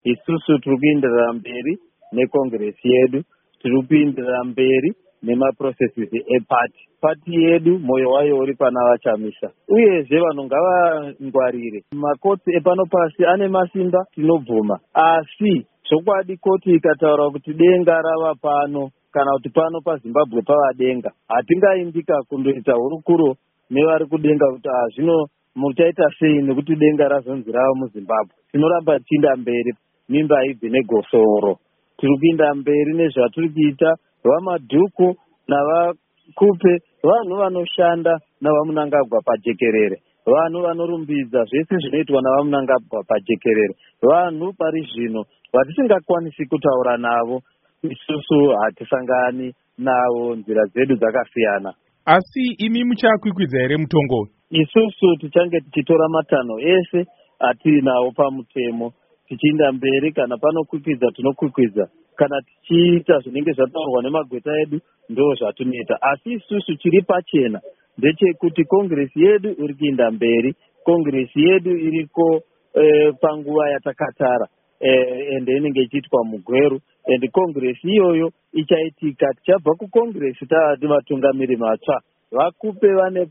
isusu tiri kuenderera mberi nekongresi yedu, tiri kuenderera mberi nemaprocesses epati yedu, mwoyo wayo uri pana vachamisa. Uyezve vanhu ngavangwarire, makoti epano pasi ane masimba, tinobvuma, asi zvokwadi koti ikataura kuti denga rava pano kana kuti pano paZimbabwe pava denga, hatingaindika kundoita hurukuro nevari kudenga kuti zvino muchaita sei nekuti denga razonzi rava muZimbabwe. Tinoramba tichienda mberi, mimba haibvi negosoro. Tiri kuenda mberi nezvatiri kuita. Vamadhuku navakupe vanhu vanoshanda navamunangagwa pajekerere, vanhu vanorumbidza zvese zvinoitwa navamunangagwa pajekerere, vanhu pari zvino vatisingakwanisi kutaura navo. Isusu hatisangani navo, nzira dzedu dzakasiyana. Asi imi muchakwikwidza here mutongo? Isusu tichange tichitora matanho ese atinawo pamutemo, tichienda mberi. Kana panokwikwidza tinokwikwidza, kana tichiita zvinenge zvataurwa nemagweta edu ndo zvatinoita. Asi isusu chiri pachena ndechekuti kongresi yedu iri kuenda mberi, kongresi yedu iriko panguva yatakatara, ende inenge ichiitwa mugweru, ende kongresi iyoyo ichaitika. Tichabva kukongresi tavati vatungamiri matsva. Vakupe vane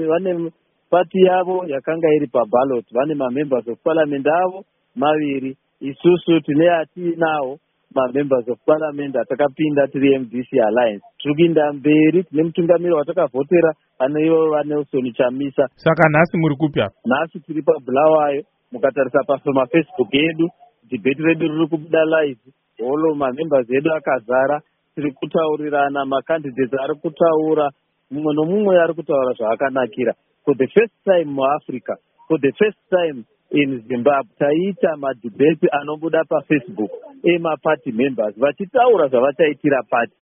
pati yavo yakanga iri paballot, vane mamembers of parliament avo maviri. Isusu tine atinawo mamembers of parliament atakapinda tiri MDC Alliance. Tiri kuenda mberi, tine mutungamiri watakavhotera aneivo vaNelson Chamisa. Saka nhasi muri kupi apa? Nhasi tiri paBulawayo. Mukatarisa pafacebook yedu, debate redu riri kubuda live. Holo mamembers edu akazara, tiri kutaurirana, macandidates ari kutaura, mumwe nomumwe ari kutaura zvaakanakira. For the first time muAfrica, for the first time in Zimbabwe, taita madebate anobuda paFacebook emaparty members vachitaura zvavachaitira party.